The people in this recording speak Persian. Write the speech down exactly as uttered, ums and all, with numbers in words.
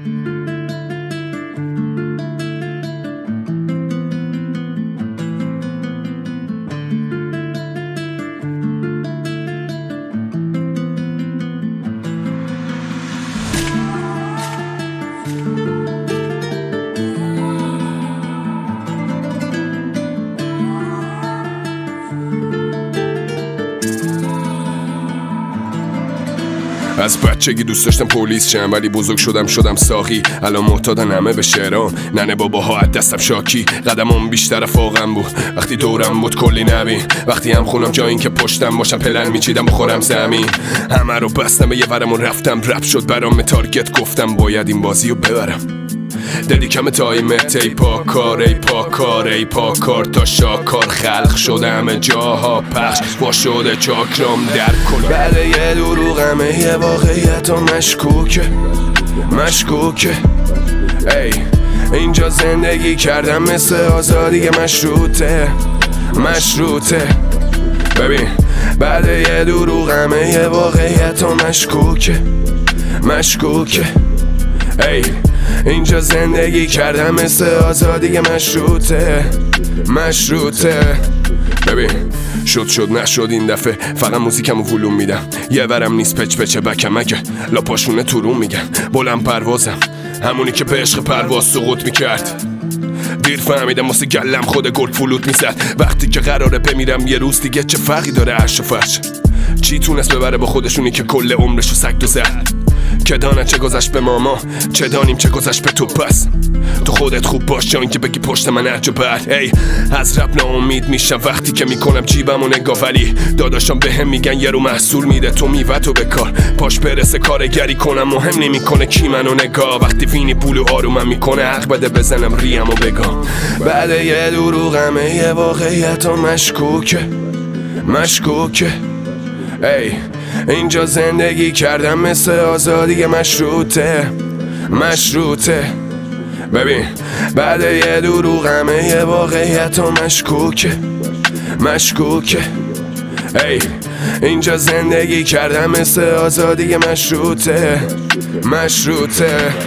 از بچگی دوست داشتم پلیس شم، ولی بزرگ شدم شدم ساقی. الان معتادن همه به شعرام، ننه باباها از دستم شاکی. قدمم بیشتر فوقم بود وقتی دورم بود کلی نبین. وقتی هم خونم جا این که پشتم باشم پلن میچیدم بخورم زمین. همه رو بستم به یه ورمون رفتم رپ شد برام تارگت، گفتم باید این بازی رو ببرم. دلی کم تایمت ای پاکار ای پاکار ای پاکار تا شاکار خلق شده همه جاها پخش با شده چاکرام در کل. بله یه دروغمه یه واقعیت و مشکوکه مشکوکه ای اینجا زندگی کردم مثل آزادی مشروطه مشروطه. ببین بله یه دروغمه یه واقعیت و مشکوکه مشکوکه ای اینجا زندگی کردم مثل آزادی مشروطه مشروطه. ببین شد شد نشد این دفعه فقط موزیکمو ولوم میدم. یه ورم نیست پچ پچه بکم اگه لاپاشونه تورون میگن. بلند پروازم همونی که به عشق پرواز سقوط میکرد. دیر فهمیدم واسه گلم خود گل فلوت میزد. وقتی که قراره بمیرم یه روز دیگه چه فرقی داره عرش و فرش. چی تونست ببره با خودشونی که کل عمرشو سگ دو زد. که دانه چه گذشت به ماما چه دانیم چه گذشت به تو. پس تو خودت خوب باش جا این که بگی پشت من ارج و بعد. ای از رب ناامید میشم وقتی که میکنم جیبم و نگاه، ولی داداشم به هم میگن یه رو محصول میده تو میوه تو بکار. پاش برسه کارگری کنم مهم نمیکنه کی منو نگاه. وقتی وینی پولو آرومم میکنه حق بده بزنم ریم و بگم. بله یه دروغمه یه واقعیت و مشکوکه مشکوکه ای اینجا زندگی کردم مثل آزادی مشروطه مشروطه. ببین بله یه دروغمه یه واقعیت و مشکوکه مشکوکه ای اینجا زندگی کردم مثل آزادی مشروطه مشروطه.